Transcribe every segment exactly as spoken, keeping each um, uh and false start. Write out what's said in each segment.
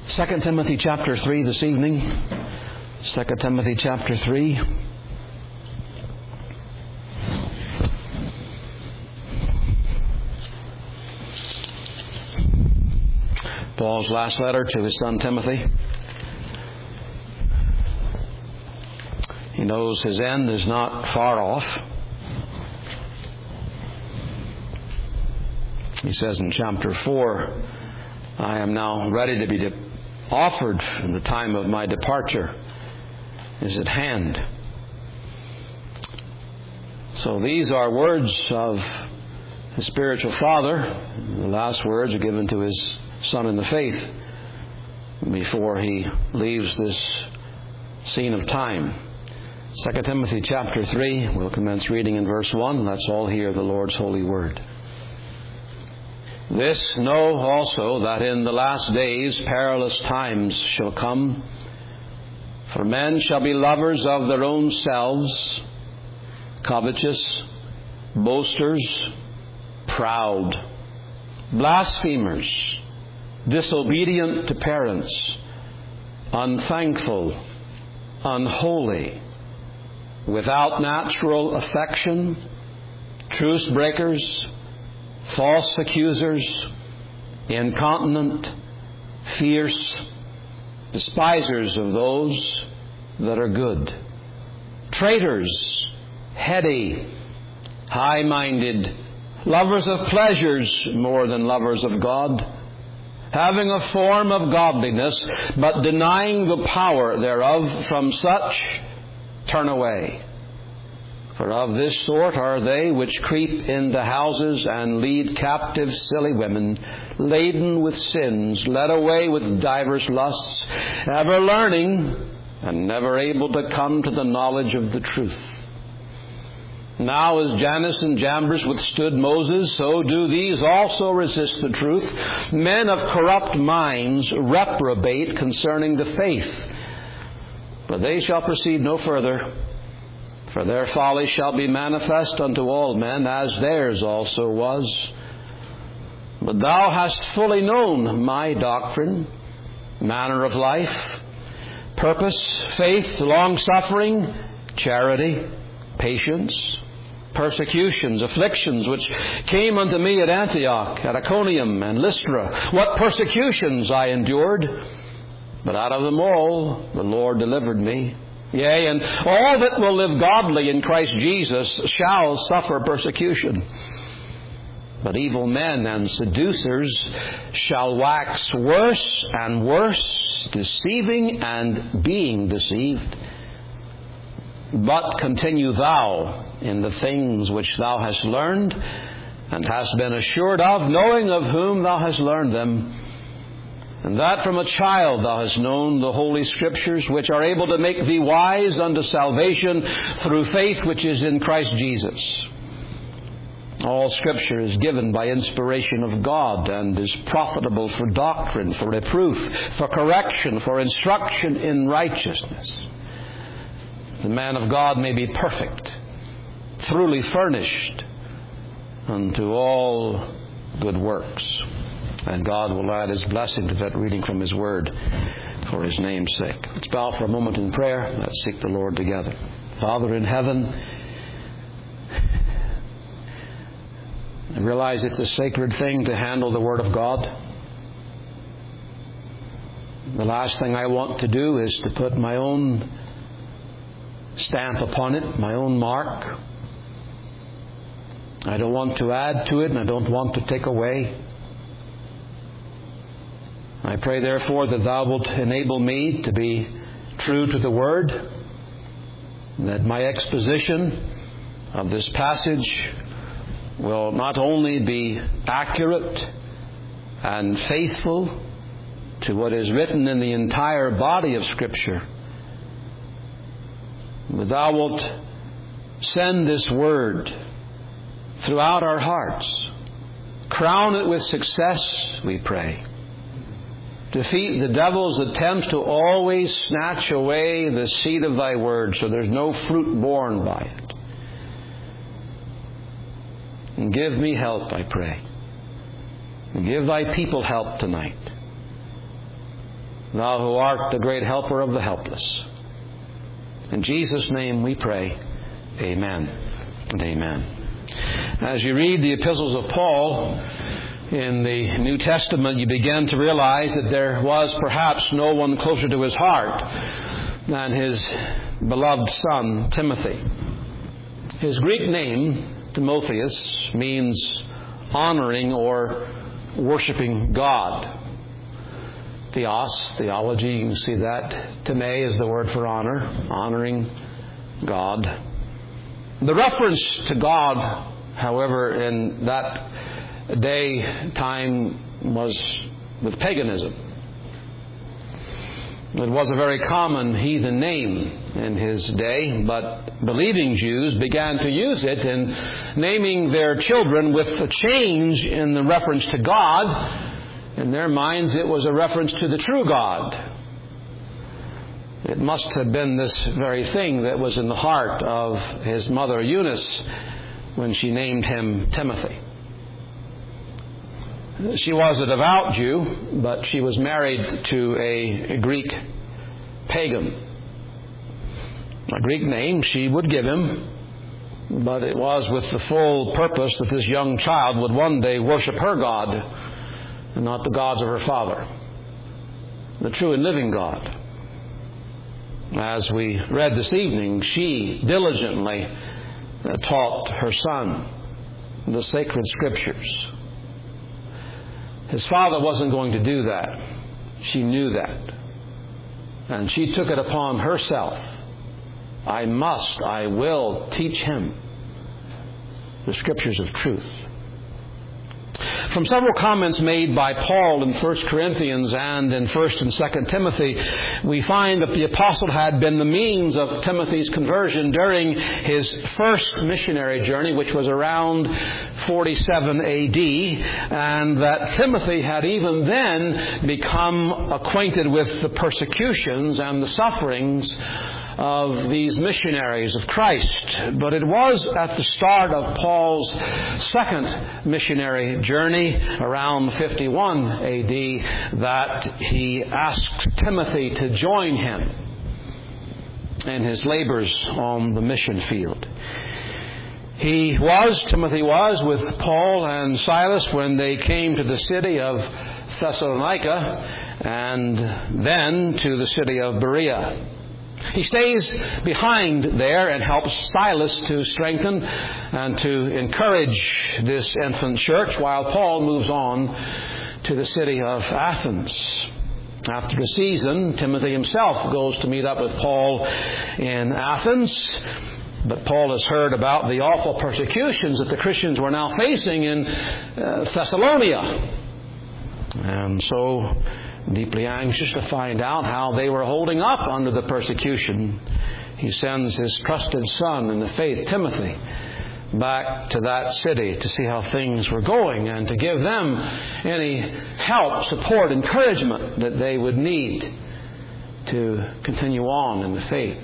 Second Timothy chapter three this evening. Second Timothy chapter three. Paul's last letter to his son Timothy. He knows his end is not far off. He says in chapter four, I am now ready to be de- offered, and the time of my departure is at hand. So these are words of his spiritual father. The last words are given to his son in the faith before he leaves this scene of time. Second Timothy chapter three, we'll commence reading in verse one. Let's all hear the Lord's holy word. This know also, that in the last days perilous times shall come. For men shall be lovers of their own selves, covetous, boasters, proud, blasphemers, disobedient to parents, unthankful, unholy, without natural affection, truce breakers, false accusers, incontinent, fierce, despisers of those that are good, traitors, heady, high-minded, lovers of pleasures more than lovers of God, having a form of godliness, but denying the power thereof. From such turn away. For of this sort are they which creep into houses and lead captive silly women, laden with sins, led away with divers lusts, ever learning and never able to come to the knowledge of the truth. Now as Jannes and Jambres withstood Moses, so do these also resist the truth. Men of corrupt minds reprobate concerning the faith. But they shall proceed no further. For their folly shall be manifest unto all men, as theirs also was. But thou hast fully known my doctrine, manner of life, purpose, faith, long-suffering, charity, patience, persecutions, afflictions, which came unto me at Antioch, at Iconium, and Lystra. What persecutions I endured! But out of them all the Lord delivered me. Yea, and all that will live godly in Christ Jesus shall suffer persecution. But evil men and seducers shall wax worse and worse, deceiving and being deceived. But continue thou in the things which thou hast learned, and hast been assured of, knowing of whom thou hast learned them, and that from a child thou hast known the Holy Scriptures, which are able to make thee wise unto salvation through faith which is in Christ Jesus. All Scripture is given by inspiration of God, and is profitable for doctrine, for reproof, for correction, for instruction in righteousness. The man of God may be perfect, truly furnished unto all good works. And God will add His blessing to that reading from His Word for His name's sake. Let's bow for a moment in prayer. Let's seek the Lord together. Father in heaven, I realize it's a sacred thing to handle the Word of God. The last thing I want to do is to put my own stamp upon it, my own mark. I don't want to add to it, and I don't want to take away. I pray, therefore, that Thou wilt enable me to be true to the Word, that my exposition of this passage will not only be accurate and faithful to what is written in the entire body of Scripture, but Thou wilt send this Word throughout our hearts. Crown it with success, we pray. Defeat the devil's attempts to always snatch away the seed of Thy Word, so there's no fruit borne by it. And give me help, I pray. And give Thy people help tonight. Thou who art the great helper of the helpless. In Jesus' name we pray. Amen and amen. As you read the epistles of Paul in the New Testament, you begin to realize that there was perhaps no one closer to his heart than his beloved son, Timothy. His Greek name, Timotheus, means honoring or worshiping God. Theos, theology, you can see that. Time is the word for honor, honoring God. The reference to God, however, in that day, time, was with paganism. It was a very common heathen name in his day, but believing Jews began to use it in naming their children with a change in the reference to God. In their minds, it was a reference to the true God. It must have been this very thing that was in the heart of his mother Eunice when she named him Timothy. She was a devout Jew, but she was married to a, a Greek pagan. A Greek name she would give him, but it was with the full purpose that this young child would one day worship her God and not the gods of her father, the true and living God. As we read this evening, she diligently taught her son the sacred Scriptures. His father wasn't going to do that. She knew that. And she took it upon herself. I must, I will teach him the Scriptures of truth. From several comments made by Paul in First Corinthians and in First and Second Timothy, we find that the apostle had been the means of Timothy's conversion during his first missionary journey, which was around forty-seven A D, and that Timothy had even then become acquainted with the persecutions and the sufferings of these missionaries of Christ. But it was at the start of Paul's second missionary journey, around fifty-one A D, that he asked Timothy to join him in his labors on the mission field. He was, Timothy was, with Paul and Silas when they came to the city of Thessalonica and then to the city of Berea. He stays behind there and helps Silas to strengthen and to encourage this infant church, while Paul moves on to the city of Athens. After a season, Timothy himself goes to meet up with Paul in Athens. But Paul has heard about the awful persecutions that the Christians were now facing in uh, Thessalonica. And so, deeply anxious to find out how they were holding up under the persecution, he sends his trusted son in the faith, Timothy, back to that city to see how things were going and to give them any help, support, encouragement that they would need to continue on in the faith.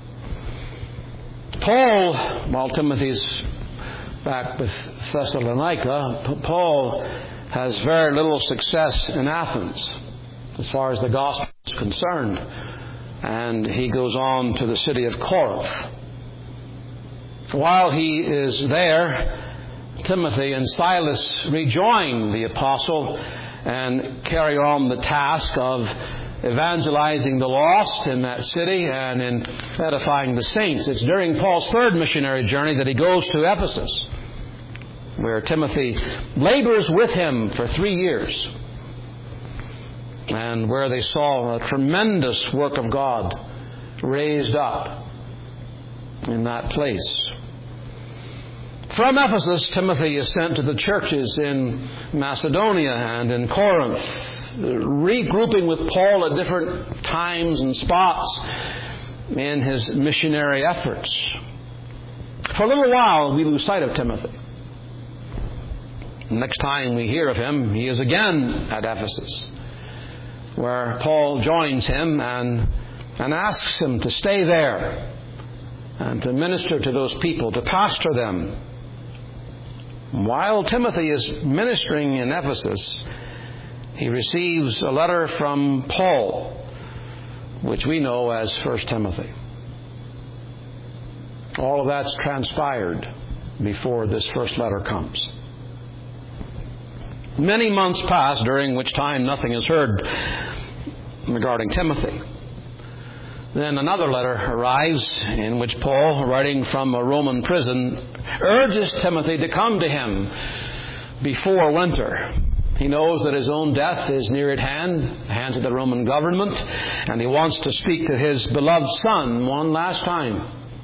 Paul, while Timothy's back with Thessalonica, Paul has very little success in Athens as far as the gospel is concerned. And he goes on to the city of Corinth. While he is there, Timothy and Silas rejoin the apostle and carry on the task of evangelizing the lost in that city and in edifying the saints. It's during Paul's third missionary journey that he goes to Ephesus, where Timothy labors with him for three years, and where they saw a tremendous work of God raised up in that place. From Ephesus, Timothy is sent to the churches in Macedonia and in Corinth, regrouping with Paul at different times and spots in his missionary efforts. For a little while, we lose sight of Timothy. Next time we hear of him, he is again at Ephesus, where Paul joins him and, and asks him to stay there and to minister to those people, to pastor them. While Timothy is ministering in Ephesus, he receives a letter from Paul which we know as First Timothy. All of that's transpired before this first letter comes. Many months pass, during which time nothing is heard regarding Timothy. Then another letter arrives in which Paul, writing from a Roman prison, urges Timothy to come to him before winter. He knows that his own death is near at hand, hands of the Roman government, and he wants to speak to his beloved son one last time.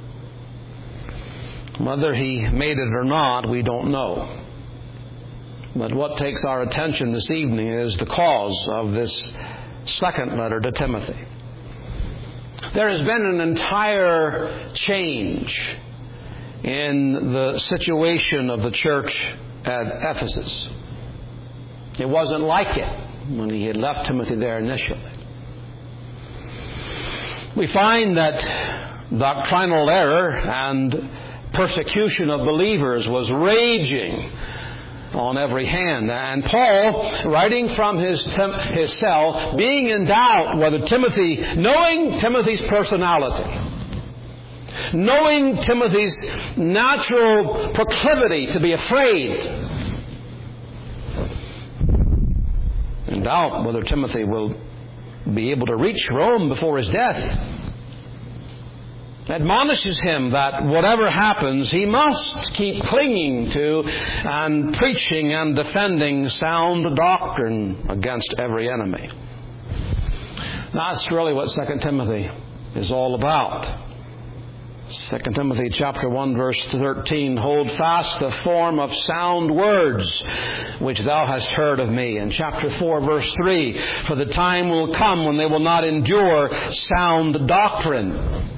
Whether he made it or not, we don't know. But what takes our attention this evening is the cause of this second letter to Timothy. There has been an entire change in the situation of the church at Ephesus. It wasn't like it when he had left Timothy there initially. We find that doctrinal error and persecution of believers was raging on every hand. And Paul, writing from his his cell, being in doubt whether Timothy, knowing Timothy's personality, knowing Timothy's natural proclivity to be afraid, in doubt whether Timothy will be able to reach Rome before his death, admonishes him that whatever happens, he must keep clinging to and preaching and defending sound doctrine against every enemy. That's really what Second Timothy is all about. Second Timothy chapter one verse thirteen, hold fast the form of sound words which thou hast heard of me. And chapter four verse three, for the time will come when they will not endure sound doctrine.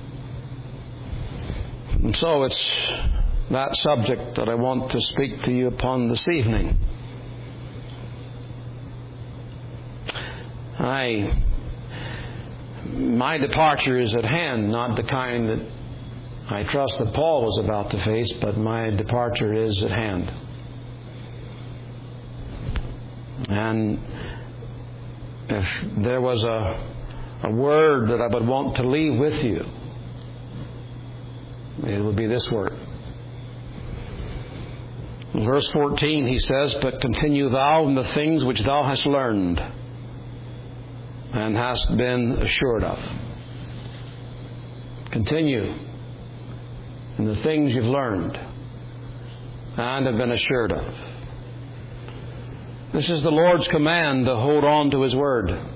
And so it's that subject that I want to speak to you upon this evening. I, my departure is at hand, not the kind that I trust that Paul was about to face, but my departure is at hand. And if there was a, a word that I would want to leave with you, it would be this word. In verse fourteen he says, but continue thou in the things which thou hast learned and hast been assured of. Continue in the things you've learned and have been assured of. This is the Lord's command to hold on to His word.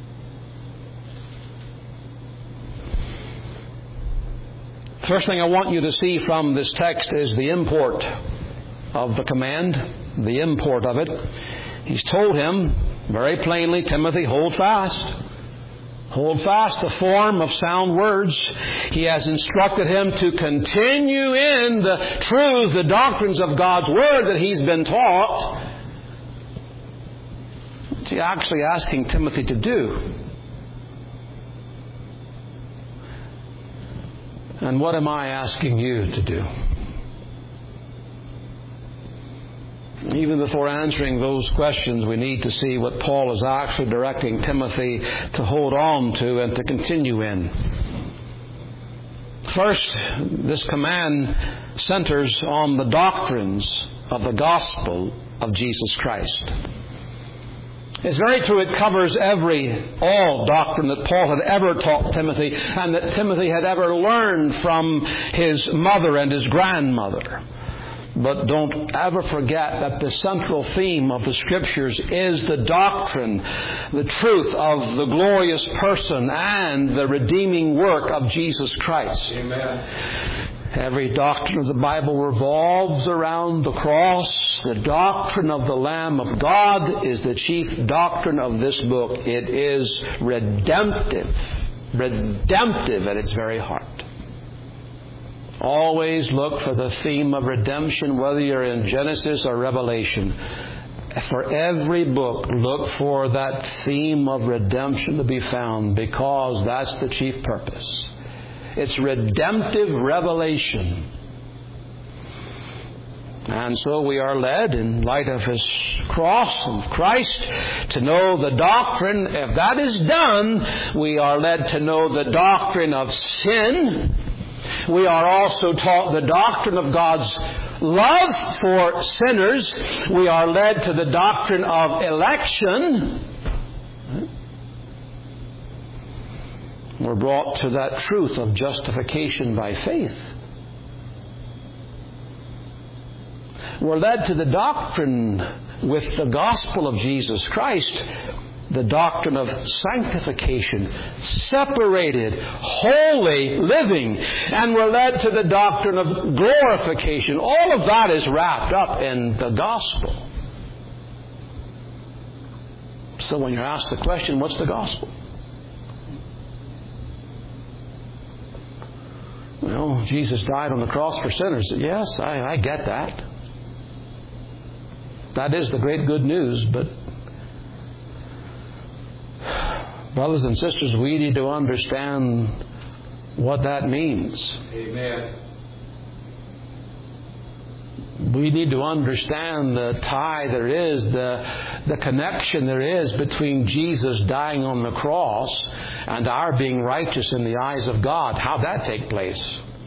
First thing I want you to see from this text is the import of the command, the import of it. He's told him very plainly, Timothy, hold fast. Hold fast the form of sound words. He has instructed him to continue in the truths, the doctrines of God's Word that he's been taught. What's he actually asking Timothy to do? And what am I asking you to do? Even before answering those questions, we need to see what Paul is actually directing Timothy to hold on to and to continue in. First, this command centers on the doctrines of the gospel of Jesus Christ. It's very true, it covers every, all doctrine that Paul had ever taught Timothy and that Timothy had ever learned from his mother and his grandmother. But don't ever forget that the central theme of the Scriptures is the doctrine, the truth of the glorious person and the redeeming work of Jesus Christ. Amen. Every doctrine of the Bible revolves around the cross. The doctrine of the Lamb of God is the chief doctrine of this book. It is redemptive. Redemptive at its very heart. Always look for the theme of redemption, whether you're in Genesis or Revelation. For every book, look for that theme of redemption to be found, because that's the chief purpose. It's redemptive revelation. And so we are led, in light of His cross and Christ, to know the doctrine. If that is done, we are led to know the doctrine of sin. We are also taught the doctrine of God's love for sinners. We are led to the doctrine of election. We're brought to that truth of justification by faith. We're led to the doctrine with the gospel of Jesus Christ, the doctrine of sanctification, separated, holy living. And we're led to the doctrine of glorification. All of that is wrapped up in the gospel. So when you're asked the question, what's the gospel? Well, Jesus died on the cross for sinners. Yes, I, I get that. That is the great good news, but brothers and sisters, we need to understand what that means. Amen. We need to understand the tie there is, the, the connection there is between Jesus dying on the cross and our being righteous in the eyes of God. How'd that take place?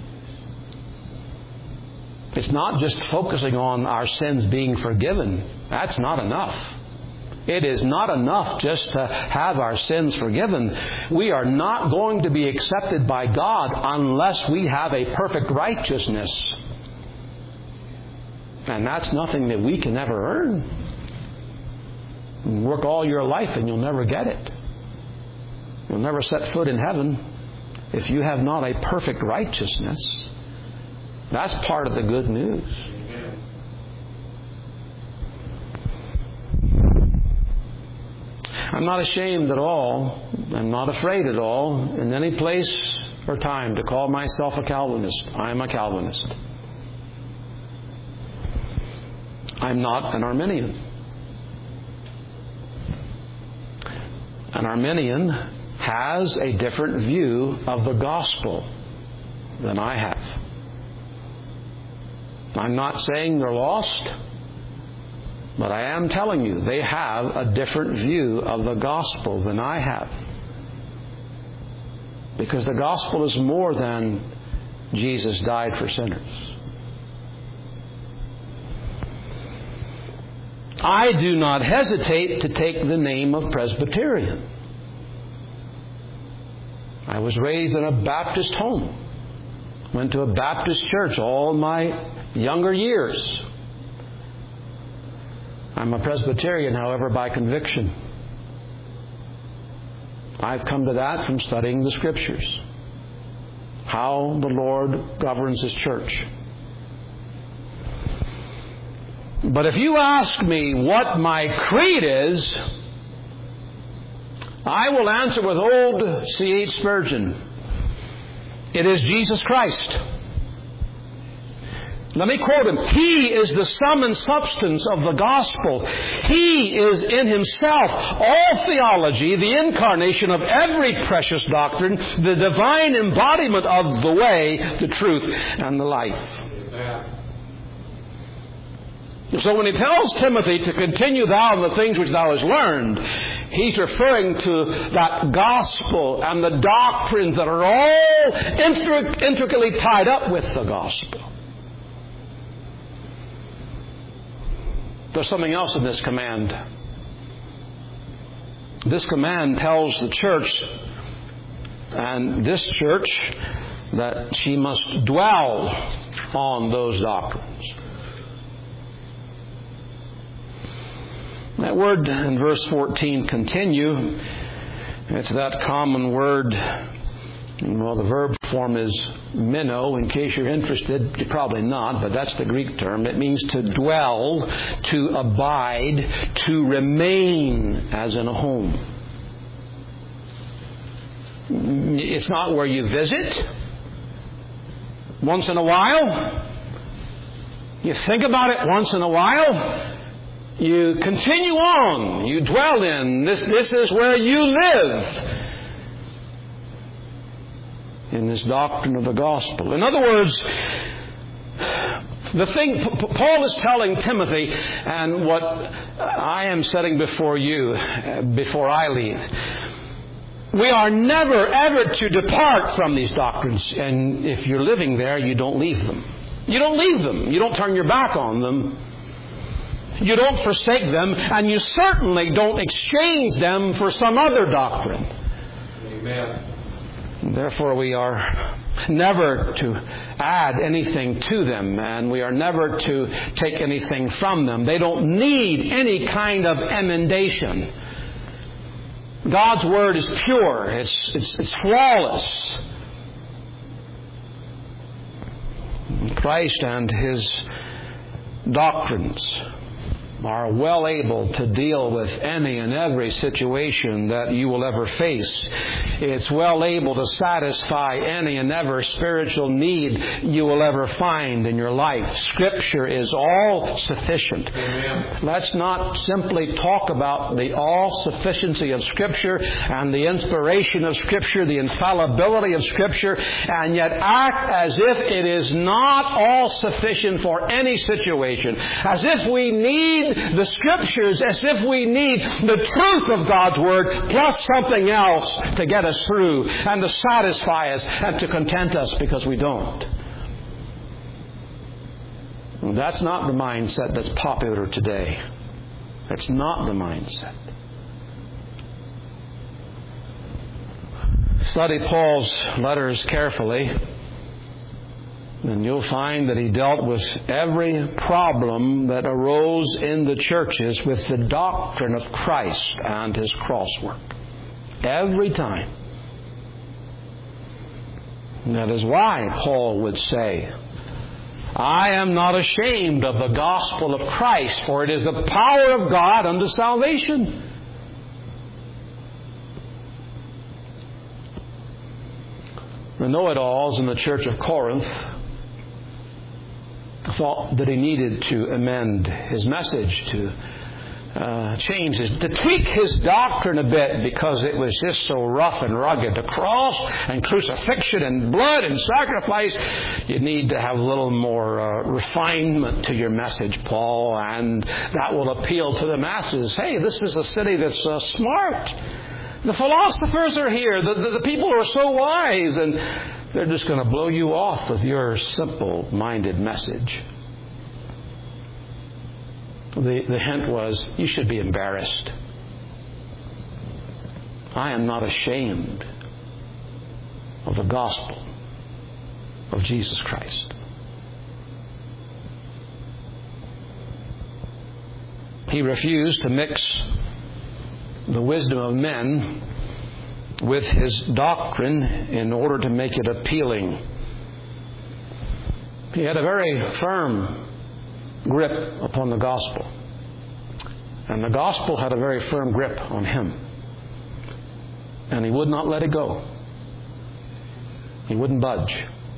It's not just focusing on our sins being forgiven. That's not enough. It is not enough just to have our sins forgiven. We are not going to be accepted by God unless we have a perfect righteousness. And that's nothing that we can ever earn. Work all your life and you'll never get it. You'll never set foot in heaven if you have not a perfect righteousness. That's part of the good news. I'm not ashamed at all. I'm not afraid at all in any place or time to call myself a Calvinist. I am a Calvinist. I'm not an Arminian. An Arminian has a different view of the gospel than I have. I'm not saying they're lost, but I am telling you they have a different view of the gospel than I have. Because the gospel is more than Jesus died for sinners. I do not hesitate to take the name of Presbyterian. I was raised in a Baptist home. Went to a Baptist church all my younger years. I'm a Presbyterian, however, by conviction. I've come to that from studying the Scriptures. How the Lord governs His church. But if you ask me what my creed is, I will answer with old C H Spurgeon. It is Jesus Christ. Let me quote him. He is the sum and substance of the gospel. He is in Himself all theology, the incarnation of every precious doctrine, the divine embodiment of the way, the truth, and the life. Amen. So when he tells Timothy to continue thou in the things which thou hast learned, he's referring to that gospel and the doctrines that are all intric- intricately tied up with the gospel. There's something else in this command. This command tells the church, and this church, that she must dwell on those doctrines. That word in verse fourteen, continue, it's that common word. Well, the verb form is meno. In case you're interested, you're probably not, but that's the Greek term. It means to dwell, to abide, to remain, as in a home. It's not where you visit once in a while. You think about it once in a while. You continue on. You dwell in. This, this is where you live. In this doctrine of the gospel. In other words, The thing Paul is telling Timothy, and what I am setting before you before I leave, we are never ever to depart from these doctrines. And if you're living there, you don't leave them. You don't leave them. You don't turn your back on them. You don't forsake them, and you certainly don't exchange them for some other doctrine. Amen. Therefore, we are never to add anything to them, and we are never to take anything from them. They don't need any kind of emendation. God's Word is pure. It's, it's, it's flawless. Christ and His doctrines are well able to deal with any and every situation that you will ever face. It's well able to satisfy any and every spiritual need you will ever find in your life. Scripture is all sufficient. Amen. Let's not simply talk about the all-sufficiency of Scripture and the inspiration of Scripture, the infallibility of Scripture, and yet act as if it is not all sufficient for any situation. As if we need the Scriptures, as if we need the truth of God's Word plus something else to get us through and to satisfy us and to content us, because we don't. That's not the mindset that's popular today. That's not the mindset. Study Paul's letters carefully, and you'll find that he dealt with every problem that arose in the churches with the doctrine of Christ and His cross work. Every time. That is why Paul would say, I am not ashamed of the gospel of Christ, for it is the power of God unto salvation. The know-it-alls in the church of Corinth thought that he needed to amend his message, to uh, change his, to tweak his doctrine a bit, because it was just so rough and rugged. The cross and crucifixion and blood and sacrifice. You need to have a little more uh, refinement to your message, Paul, and that will appeal to the masses. Hey, this is a city that's uh, smart. The philosophers are here. The, the, the people are so wise, and they're just going to blow you off with your simple-minded message. The, the hint was, you should be embarrassed. I am not ashamed of the gospel of Jesus Christ. He refused to mix the wisdom of men with his doctrine in order to make it appealing. He had a very firm grip upon the gospel. And the gospel had a very firm grip on him. And he would not let it go. He wouldn't budge.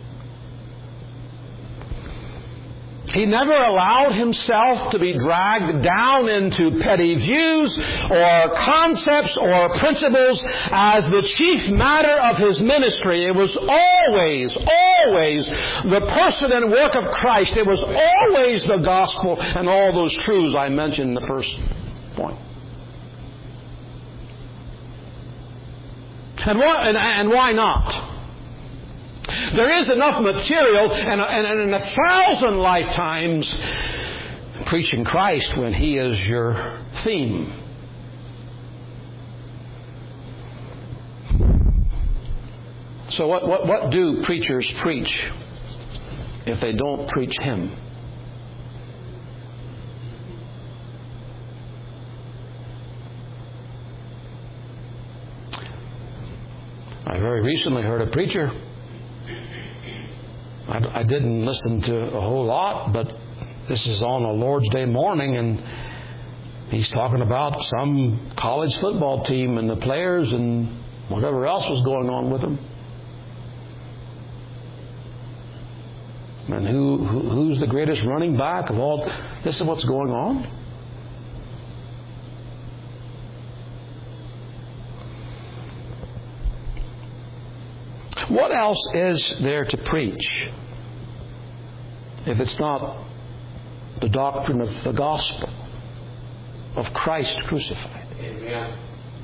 He never allowed himself to be dragged down into petty views or concepts or principles as the chief matter of his ministry. It was always, always the person and work of Christ. It was always the gospel and all those truths I mentioned in the first point. And why, and, and why not? There is enough material and, and, and in a thousand lifetimes preaching Christ when He is your theme. So what, what, what do preachers preach if they don't preach Him? I very recently heard a preacher. I, I didn't listen to a whole lot, but this is on a Lord's Day morning, and he's talking about some college football team and the players and whatever else was going on with them. And who, who who's the greatest running back of all? This is what's going on. What else is there to preach? if it's not the doctrine of the gospel of Christ crucified. Amen.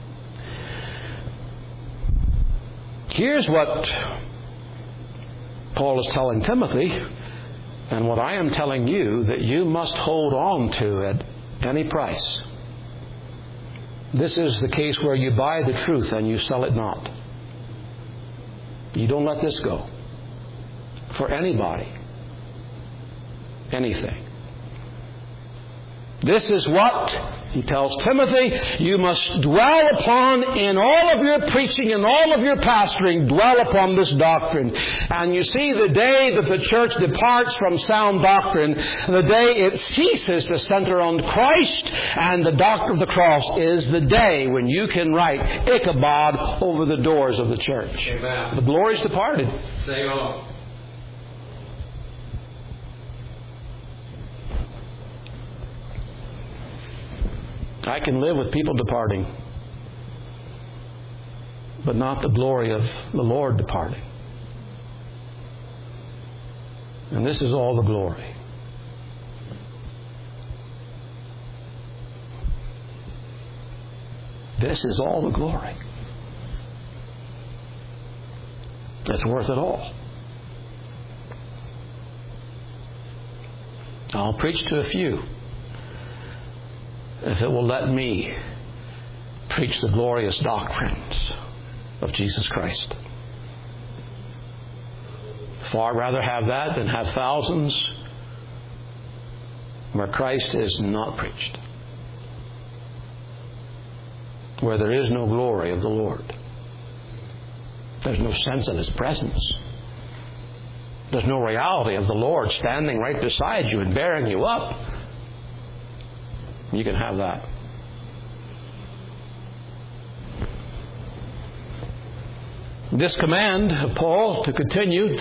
Here's what Paul is telling Timothy, and what I am telling you, that you must hold on to at any price. This is the case where you buy the truth and you sell it not. You don't let this go. For anybody. Anything. This is what he tells Timothy, you must dwell upon in all of your preaching and all of your pastoring, dwell upon this doctrine. And you see, the day that the church departs from sound doctrine, the day it ceases to center on Christ and the doctrine of the cross, is the day when you can write Ichabod over the doors of the church. Amen. The glory's departed. Say on. I can live with people departing, but not the glory of the Lord departing. And this is all the glory. This is all the glory. It's worth it all. I'll preach to a few, if it will let me preach the glorious doctrines of Jesus Christ. Far rather have that than have thousands where Christ is not preached, where there is no glory of the Lord. There's no sense of His presence. There's no reality of the Lord standing right beside you and bearing you up. You can have that. This command of Paul to continue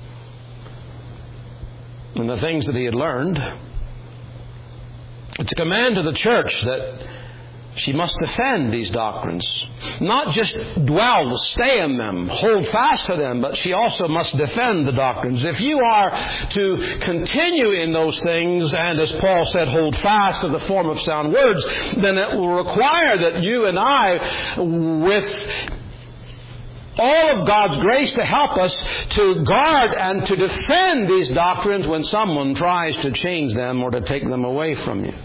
in the things that he had learned, it's a command to the church that she must defend these doctrines. Not just dwell, stay in them, hold fast to them, but she also must defend the doctrines. If you are to continue in those things, and as Paul said, hold fast to the form of sound words, then it will require that you and I, with all of God's grace to help us, to guard and to defend these doctrines when someone tries to change them or to take them away from you.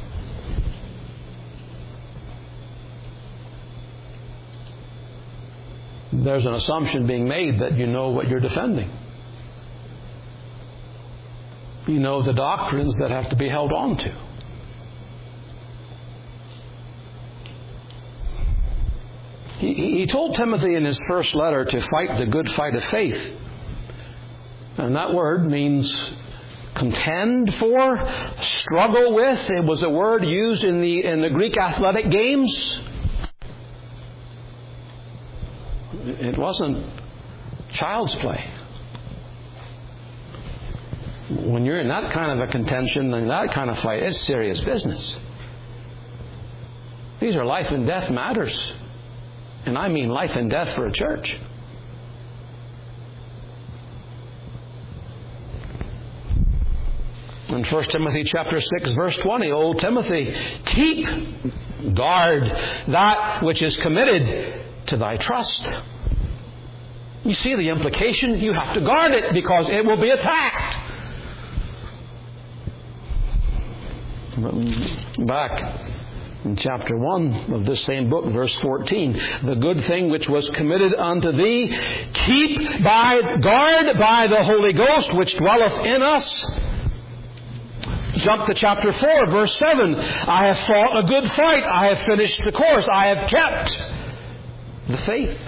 There's an assumption being made that you know what you're defending. You know the doctrines that have to be held on to. He, he told Timothy in his first letter to fight the good fight of faith. And that word means contend for, struggle with. It was a word used in the in the Greek athletic games. It wasn't child's play. When you're in that kind of a contention and that kind of fight, it's serious business. These are life and death matters. And I mean life and death for a church. In First Timothy chapter six, verse twenty, O Timothy, keep guard that which is committed to thy trust. You see the implication? You have to guard it because it will be attacked. Back in chapter one of this same book, verse fourteen, the good thing which was committed unto thee, keep by, guard by the Holy Ghost which dwelleth in us. Jump to chapter four, verse seven. I have fought a good fight. I have finished the course. I have kept the faith.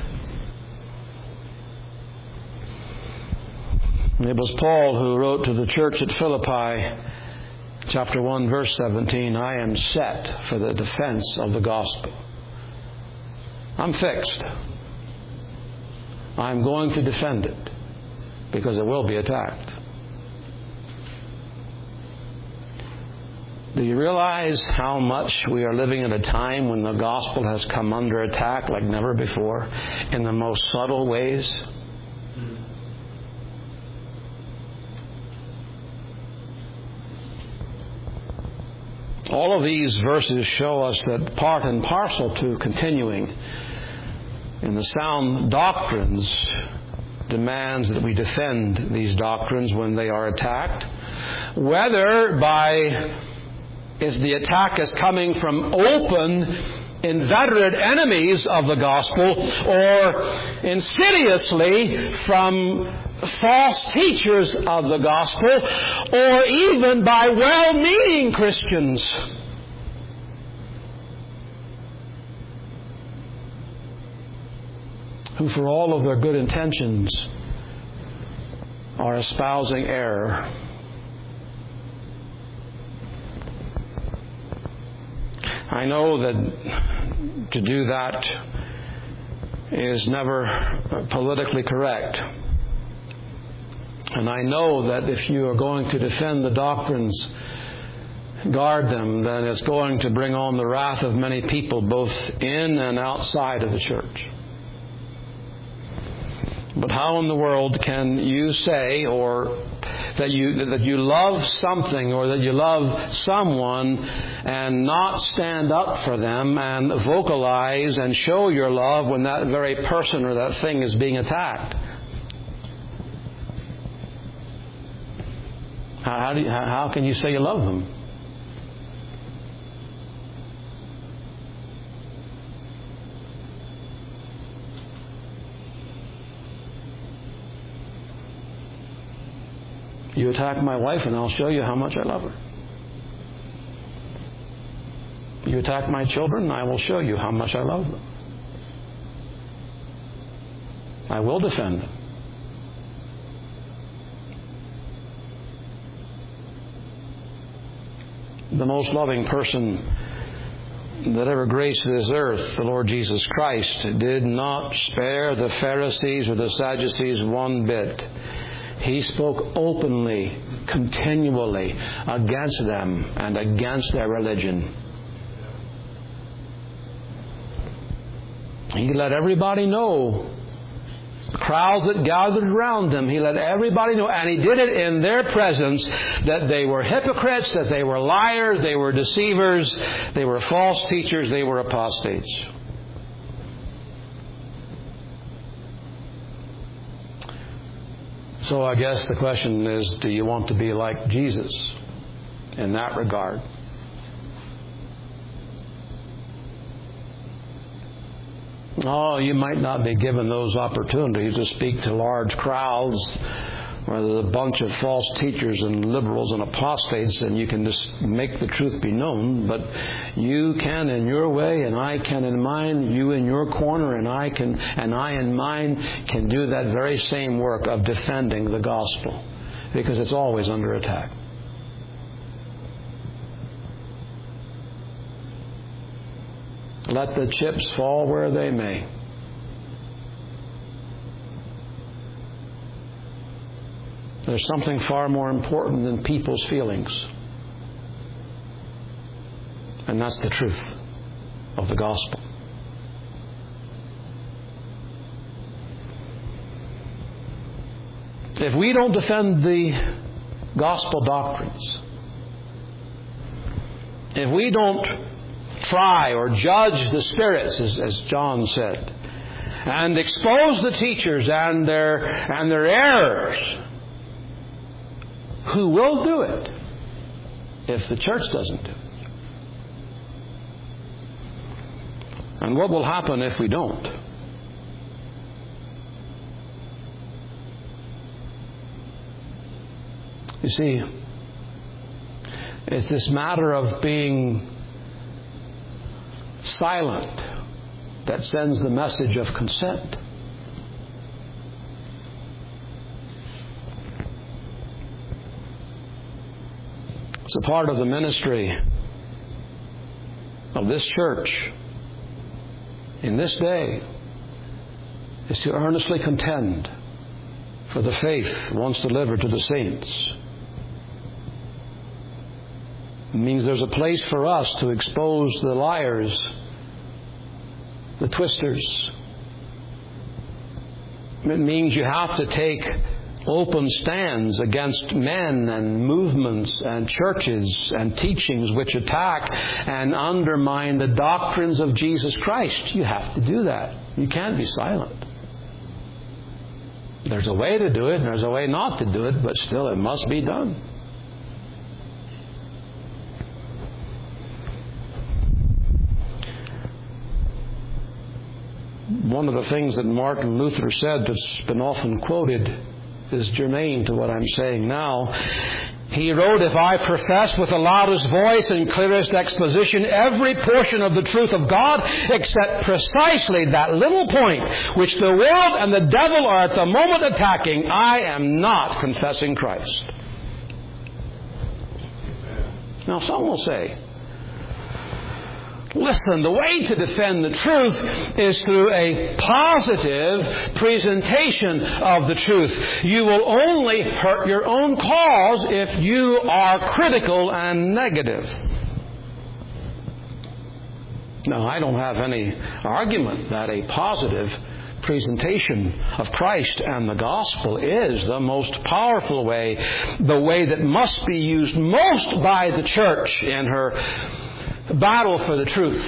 It was Paul who wrote to the church at Philippi, chapter one, verse seventeen, I am set for the defense of the gospel. I'm fixed. I'm going to defend it because it will be attacked. Do you realize how much we are living in a time when the gospel has come under attack like never before in the most subtle ways? All of these verses show us that part and parcel to continuing in the sound doctrines demands that we defend these doctrines when they are attacked, whether by is the attack is coming from open, inveterate enemies of the gospel, or insidiously from false teachers of the gospel, or even by well-meaning Christians who, for all of their good intentions, are espousing error. I know that to do that is never politically correct. And I know that if you are going to defend the doctrines, guard them, then it's going to bring on the wrath of many people, both in and outside of the church. But how in the world can you say or that you that you love something or that you love someone and not stand up for them and vocalize and show your love when that very person or that thing is being attacked? How, how, do you, how, how can you say you love them? You attack my wife and I'll show you how much I love her. You attack my children and I will show you how much I love them. I will defend them. The most loving person that ever graced this earth, the Lord Jesus Christ, did not spare the Pharisees or the Sadducees one bit. He spoke openly, continually against them and against their religion. He let everybody know. The crowds that gathered around them, He let everybody know, and He did it in their presence, that they were hypocrites, that they were liars, they were deceivers, they were false teachers, they were apostates. So I guess the question is, do you want to be like Jesus in that regard? Oh, you might not be given those opportunities to speak to large crowds where there's a bunch of false teachers and liberals and apostates, and you can just make the truth be known. But you can in your way, and I can in mine. You in your corner, and I can, and I in mine can do that very same work of defending the gospel, because it's always under attack. Let the chips fall where they may. There's something far more important than people's feelings. And that's the truth of the gospel. If we don't defend the gospel doctrines, if we don't try or judge the spirits, as, as John said, and expose the teachers and their and their errors, who will do it if the church doesn't do it? And what will happen if we don't? You see, it's this matter of being silent that sends the message of consent. It's a part of the ministry of this church in this day is to earnestly contend for the faith once delivered to the saints. It means there's a place for us to expose the liars, the twisters. It means you have to take open stands against men and movements and churches and teachings which attack and undermine the doctrines of Jesus Christ. You have to do that. You can't be silent. There's a way to do it and there's a way not to do it, but still it must be done. One of the things that Martin Luther said that's been often quoted is germane to what I'm saying now. He wrote, "If I profess with the loudest voice and clearest exposition every portion of the truth of God except precisely that little point which the world and the devil are at the moment attacking, I am not confessing Christ." Now some will say, listen, the way to defend the truth is through a positive presentation of the truth. You will only hurt your own cause if you are critical and negative. Now, I don't have any argument that a positive presentation of Christ and the gospel is the most powerful way, the way that must be used most by the church in her battle for the truth.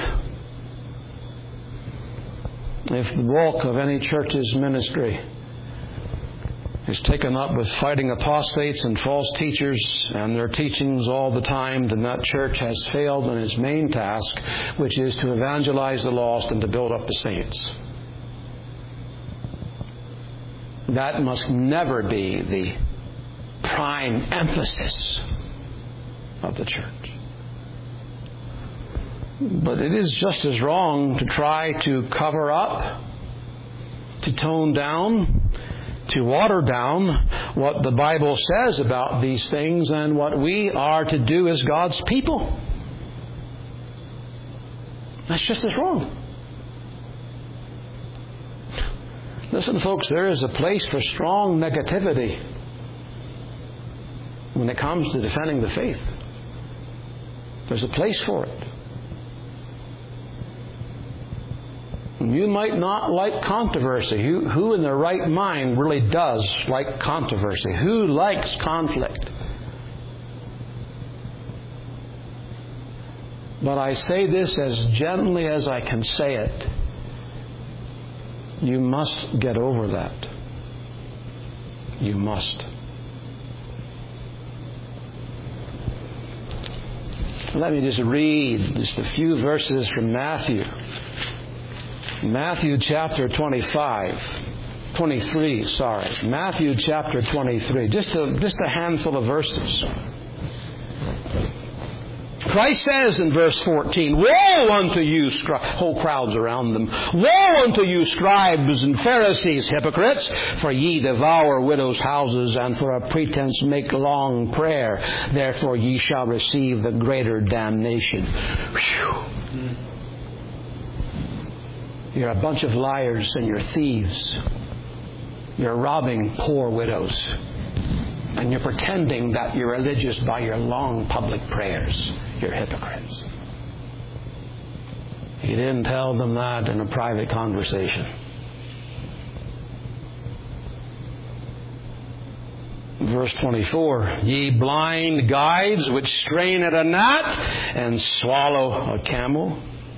If the bulk of any church's ministry is taken up with fighting apostates and false teachers and their teachings all the time, then that church has failed in its main task, which is to evangelize the lost and to build up the saints. That must never be the prime emphasis of the church. But it is just as wrong to try to cover up, to tone down, to water down what the Bible says about these things and what we are to do as God's people. That's just as wrong. Listen, folks, there is a place for strong negativity when it comes to defending the faith. There's a place for it. You might not like controversy. Who, who in their right mind really does like controversy? Who likes conflict? But I say this as gently as I can say it. You must get over that. You must. Let me just read just a few verses from Matthew. Matthew chapter twenty-five, twenty-three, sorry. Matthew chapter twenty-three. Just a, just a handful of verses. Christ says in verse fourteen, "Woe unto you, scri-" whole crowds around them, "Woe unto you, scribes and Pharisees, hypocrites! For ye devour widows' houses, and for a pretense make long prayer. Therefore ye shall receive the greater damnation." Whew. You're a bunch of liars and you're thieves. You're robbing poor widows. And you're pretending that you're religious by your long public prayers. You're hypocrites. He didn't tell them that in a private conversation. Verse twenty-four, "Ye blind guides which strain at a gnat and swallow a camel.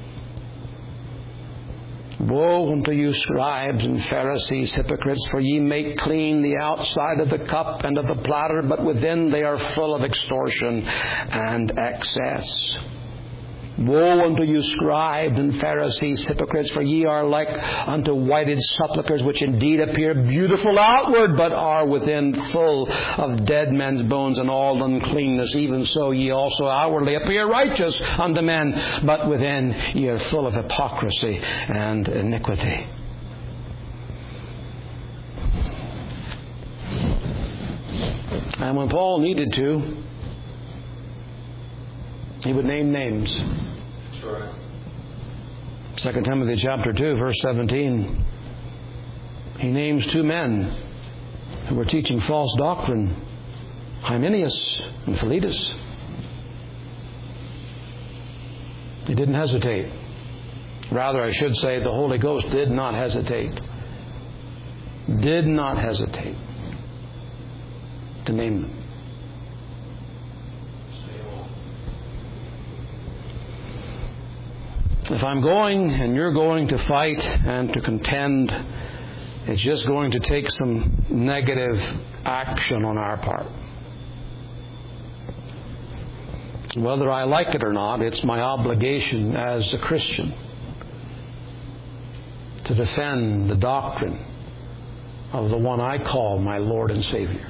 Woe unto you, scribes and Pharisees, hypocrites, for ye make clean the outside of the cup and of the platter, but within they are full of extortion and excess. Woe unto you, scribes and Pharisees, hypocrites, for ye are like unto whited sepulchres, which indeed appear beautiful outward, but are within full of dead men's bones and all uncleanness. Even so ye also outwardly appear righteous unto men, but within ye are full of hypocrisy and iniquity." And when Paul needed to, he would name names. That's right. Second Timothy chapter two, verse seventeen. He names two men who were teaching false doctrine, Hymenaeus and Philetus. He didn't hesitate. Rather, I should say, the Holy Ghost did not hesitate. Did not hesitate. to name them. If I'm going and you're going to fight and to contend, it's just going to take some negative action on our part. Whether I like it or not, it's my obligation as a Christian to defend the doctrine of the one I call my Lord and Savior.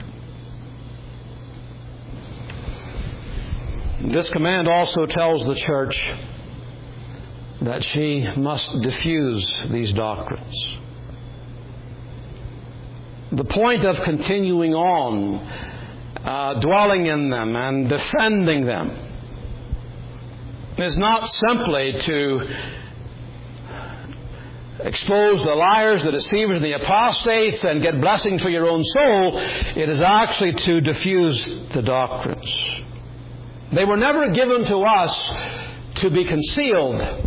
This command also tells the church that she must diffuse these doctrines. The point of continuing on, uh, dwelling in them and defending them, is not simply to expose the liars, the deceivers, and the apostates and get blessings for your own soul. It is actually to diffuse the doctrines. They were never given to us to be concealed.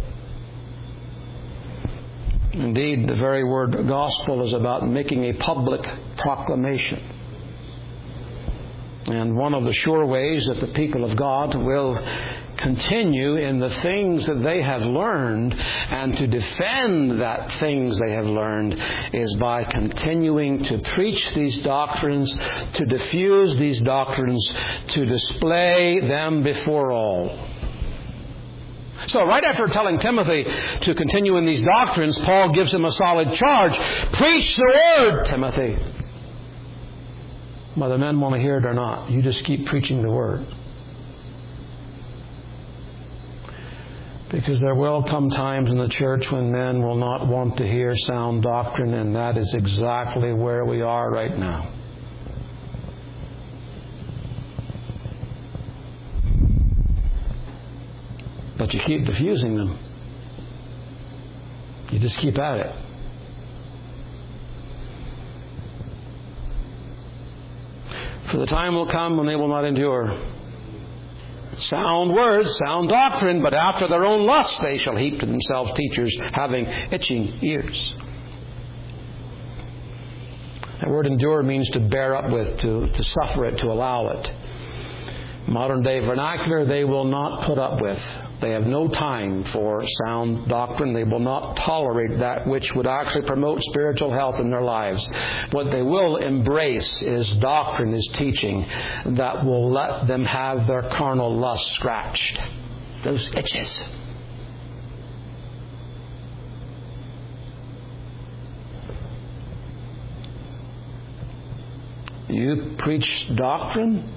Indeed, the very word gospel is about making a public proclamation. And one of the sure ways that the people of God will continue in the things that they have learned and to defend that things they have learned is by continuing to preach these doctrines, to diffuse these doctrines, to display them before all. So right after telling Timothy to continue in these doctrines, Paul gives him a solid charge. Preach the word, Timothy. Whether men want to hear it or not, you just keep preaching the word. Because there will come times in the church when men will not want to hear sound doctrine, and that is exactly where we are right now. But you keep diffusing them. You just keep at it. For the time will come when they will not endure sound words, sound doctrine, but after their own lust they shall heap to themselves teachers having itching ears. That word endure means to bear up with, to, to suffer it, to allow it. Modern day vernacular, they will not put up with. They have no time for sound doctrine. They will not tolerate that which would actually promote spiritual health in their lives. What they will embrace is doctrine, is teaching that will let them have their carnal lust scratched. Those itches. You preach doctrine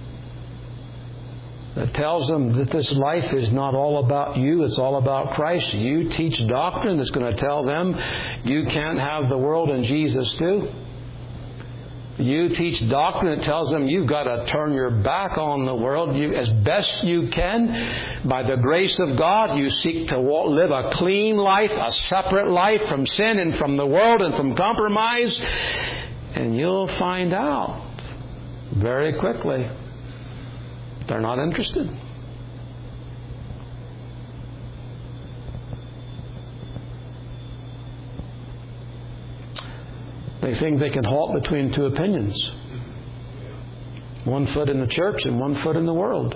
that tells them that this life is not all about you, it's all about Christ. You teach doctrine that's going to tell them you can't have the world and Jesus too. You teach doctrine that tells them you've got to turn your back on the world. You, as best you can, by the grace of God, you seek to walk, live a clean life, a separate life from sin and from the world and from compromise. And you'll find out very quickly they're not interested. They think they can halt between two opinions. One foot in the church and one foot in the world.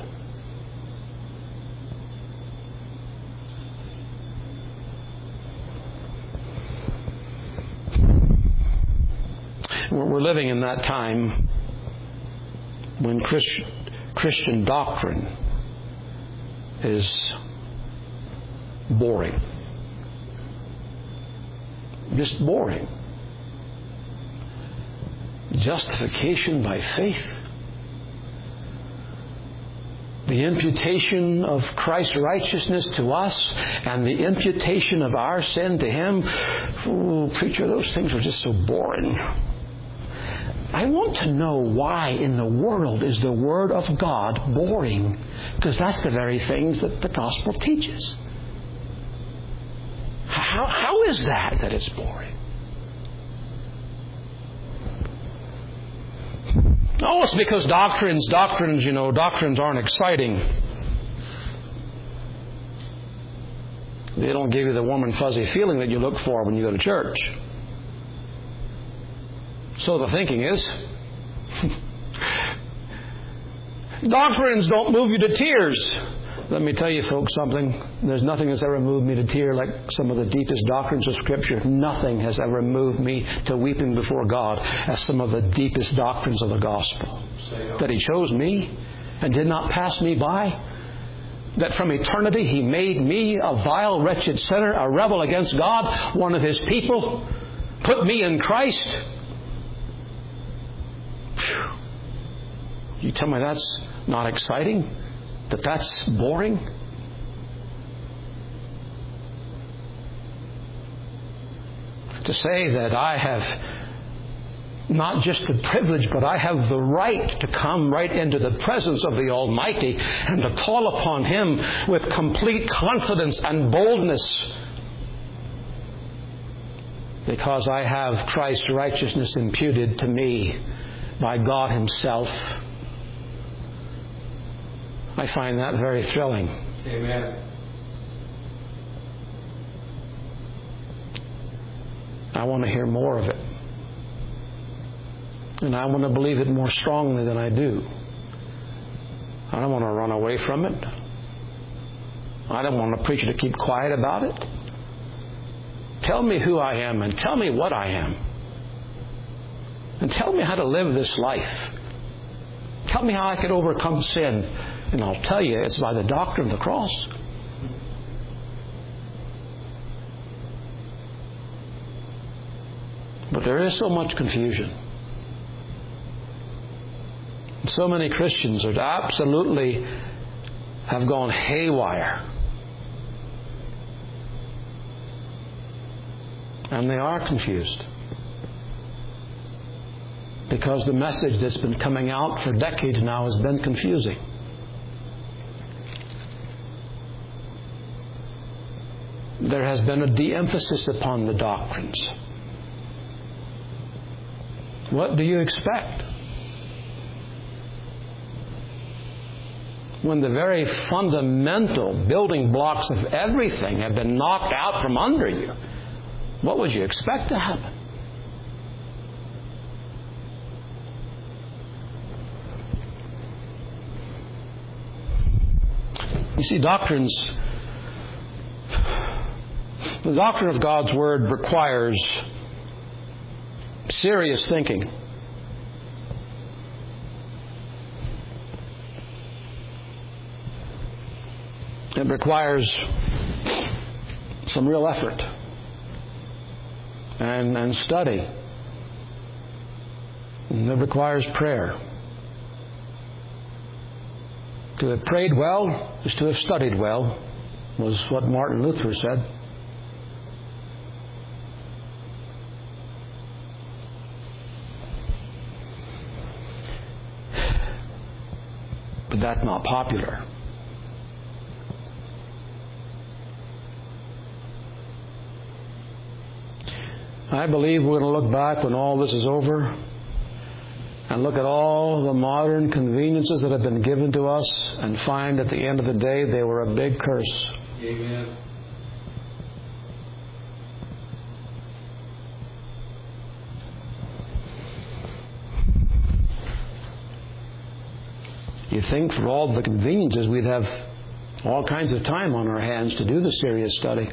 We're living in that time when Christian Christian doctrine is boring. Just boring. Justification by faith. The imputation of Christ's righteousness to us and the imputation of our sin to Him. Oh, preacher, those things are just so boring. I want to know why in the world is the Word of God boring? Because that's the very things that the Gospel teaches. How, how is that that it's boring? Oh, it's because doctrines, doctrines, you know, doctrines aren't exciting. They don't give you the warm and fuzzy feeling that you look for when you go to church. So the thinking is, Doctrines don't move you to tears. Let me tell you folks something. There's nothing that's ever moved me to tears like some of the deepest doctrines of Scripture. Nothing has ever moved me to weeping before God as some of the deepest doctrines of the gospel. That He chose me and did not pass me by. That from eternity He made me a vile, wretched sinner, a rebel against God, one of His people, put me in Christ. Whew. You tell me that's not exciting? That that's boring? To say that I have not just the privilege, but I have the right to come right into the presence of the Almighty and to call upon Him with complete confidence and boldness, because I have Christ's righteousness imputed to me by God Himself. I find that very thrilling. Amen. I want to hear more of it. And I want to believe it more strongly than I do. I don't want to run away from it. I don't want a preacher to keep quiet about it. Tell me who I am and tell me what I am. And tell me how to live this life. Tell me how I could overcome sin. And I'll tell you, it's by the doctrine of the cross. But there is so much confusion. So many Christians are absolutely have gone haywire. And they are confused. Because the message that's been coming out for decades now has been confusing. There has been a de-emphasis upon the doctrines. What do you expect? When the very fundamental building blocks of everything have been knocked out from under you, what would you expect to happen? You see, doctrines, the doctrine of God's Word requires serious thinking. It requires some real effort and, and study. And it requires prayer. To have prayed well is to have studied well, was what Martin Luther said. But that's not popular. I believe we're going to look back when all this is over and look at all the modern conveniences that have been given to us and find at the end of the day they were a big curse. Amen. You think for all the conveniences we'd have all kinds of time on our hands to do the serious study.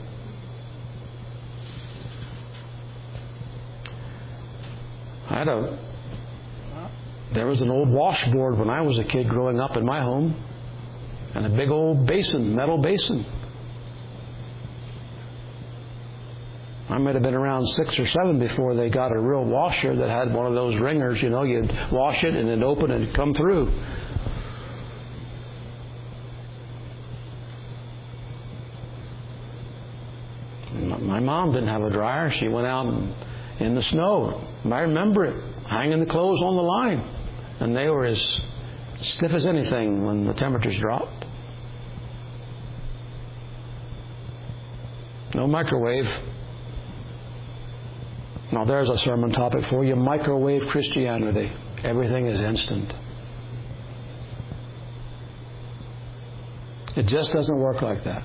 I had a, there was an old washboard when I was a kid growing up in my home, and a big old basin, metal basin. I might have been around six or seven before they got a real washer that had one of those ringers, you know, you'd wash it and it'd open and it'd come through. My mom didn't have a dryer. She went out and in the snow. I remember it, hanging the clothes on the line. And they were as stiff as anything when the temperatures dropped. No microwave. Now there's a sermon topic for you. Microwave Christianity. Everything is instant. It just doesn't work like that.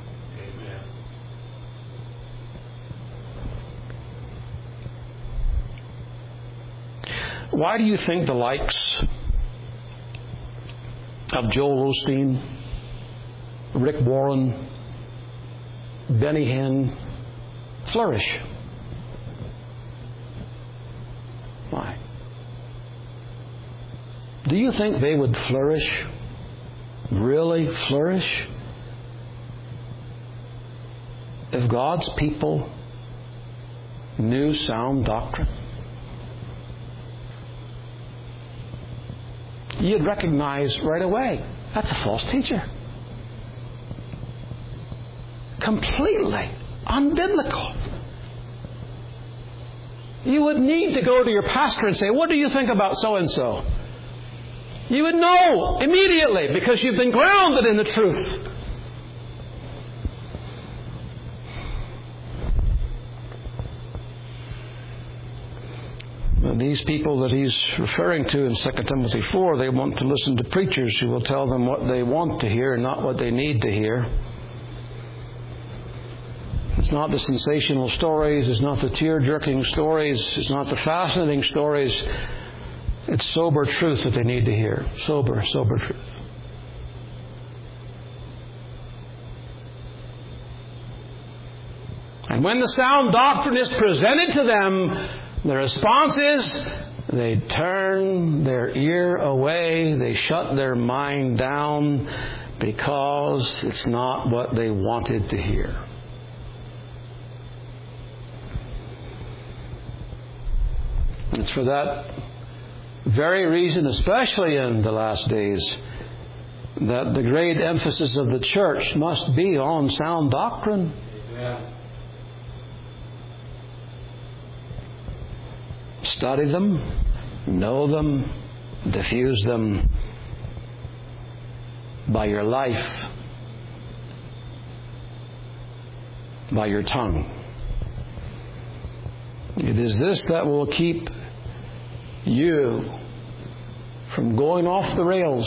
Why do you think the likes of Joel Osteen, Rick Warren, Benny Hinn flourish. Why? Do you think they would flourish? Really flourish? If God's people knew sound doctrine? You'd recognize right away, that's a false teacher. Completely unbiblical. You would need to go to your pastor and say, what do you think about so-and-so? You would know immediately because you've been grounded in the truth. And these people that he's referring to in Second Timothy four, they want to listen to preachers who will tell them what they want to hear, not what they need to hear. It's not the sensational stories, it's not the tear-jerking stories, it's not the fascinating stories. It's sober truth that they need to hear. Sober, sober truth. And when the sound doctrine is presented to them, the response is they turn their ear away, they shut their mind down because it's not what they wanted to hear. It's for that very reason, especially in the last days, that the great emphasis of the church must be on sound doctrine. Amen. Study them, know them, diffuse them by your life, by your tongue. It is this that will keep you from going off the rails,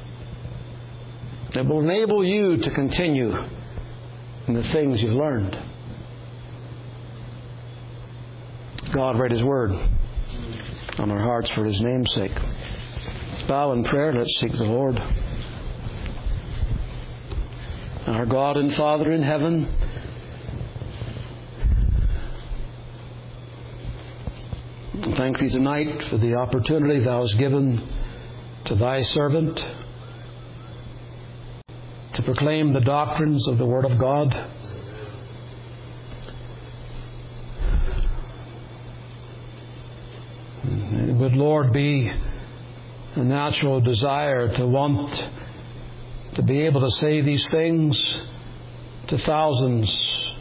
that will enable you to continue in the things you've learned. God read His Word on our hearts for His name's sake. Let's bow in prayer. Let's seek the Lord. Our God and Father in heaven, thank Thee tonight for the opportunity Thou hast given to Thy servant to proclaim the doctrines of the Word of God. It would, Lord, be a natural desire to want to be able to say these things to thousands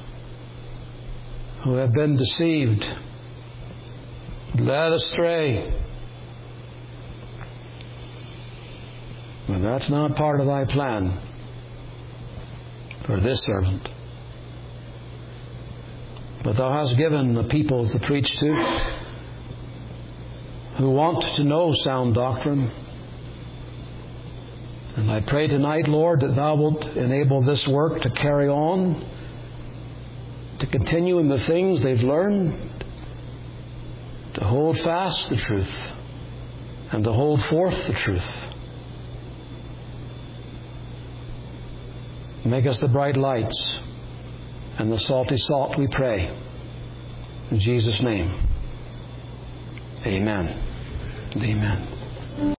who have been deceived, led astray. But that's not part of Thy plan for this servant. But Thou hast given the people to preach to who want to know sound doctrine. And I pray tonight, Lord, that Thou wilt enable this work to carry on, to continue in the things they've learned, to hold fast the truth and to hold forth the truth. Make us the bright lights and the salty salt, we pray. In Jesus' name, amen. Amen.